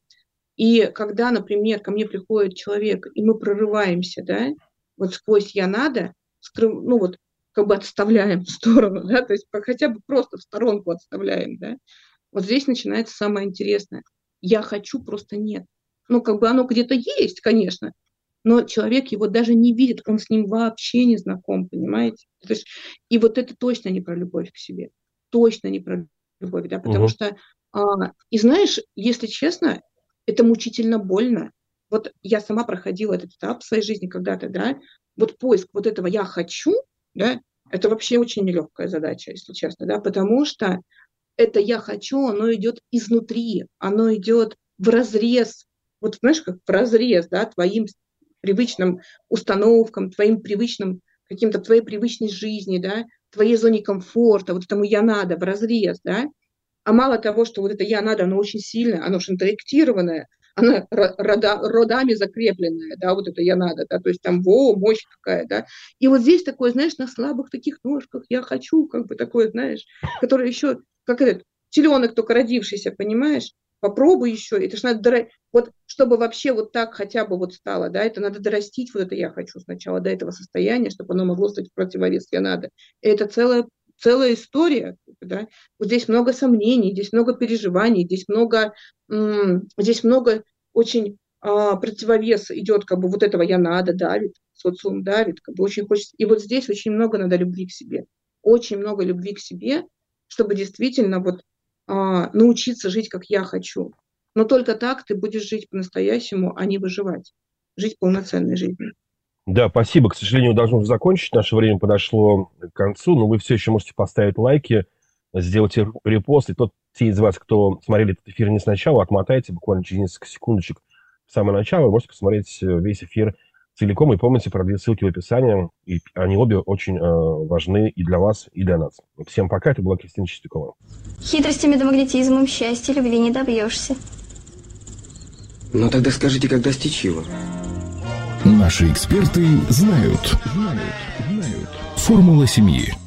и когда, например, ко мне приходит человек, и мы прорываемся, да, вот сквозь «я надо», скрыв, ну вот, как бы отставляем в сторону, да, то есть хотя бы просто в сторонку отставляем, да, вот здесь начинается самое интересное. «Я хочу» просто нет. Ну, как бы оно где-то есть, конечно, но человек его даже не видит, он с ним вообще не знаком, понимаете? То есть, и вот это точно не про любовь к себе. Точно не про любовь, да, потому Угу. что, а, и знаешь, если честно, это мучительно больно. Вот я сама проходила этот этап в своей жизни когда-то, да, вот поиск вот этого «я хочу», да, это вообще очень нелегкая задача, если честно, да, потому что это «я хочу», оно идет изнутри, оно идет вразрез, вот знаешь, как вразрез, да, твоим привычным установкам, твоим привычным, каким-то твоей привычной жизни, да, твоей зоне комфорта, вот этому «я надо», вразрез, да. А мало того, что вот это «я надо», оно очень сильное, оно же интроектированное, оно рода, родами закрепленное, да, вот это «я надо», да, то есть там, во, мощь какая, да. И вот здесь такое, знаешь, на слабых таких ножках «я хочу», как бы такое, знаешь, которое еще, как этот теленок только родившийся, понимаешь, попробуй еще, это ж надо, дора... вот чтобы вообще вот так хотя бы вот стало, да, это надо дорастить вот это «я хочу» сначала до этого состояния, чтобы оно могло стать в противовес «я надо». И это целая целая история, да. Вот здесь много сомнений, здесь много переживаний, здесь много, м- здесь много очень а, противовес идет, как бы вот этого «я надо», давит, социум давит, как бы очень хочется. И вот здесь очень много надо любви к себе, очень много любви к себе, чтобы действительно вот а, научиться жить, как я хочу. Но только так ты будешь жить по-настоящему, а не выживать, жить полноценной жизнью. Да, спасибо. К сожалению, должно уже закончить. Наше время подошло к концу, но вы все еще можете поставить лайки, сделать репост. И тот, те из вас, кто смотрели этот эфир не сначала, отмотайте буквально через несколько секундочек в самое начало. Вы можете посмотреть весь эфир целиком. И помните про две ссылки в описании. И они обе очень э, важны и для вас, и для нас. Всем пока. Это была Кристина Чистякова. Хитростями да магнетизмом счастья любви не добьешься. Ну тогда скажите, как достичь его? Наши эксперты знают. Знают. Знают. Формула семьи.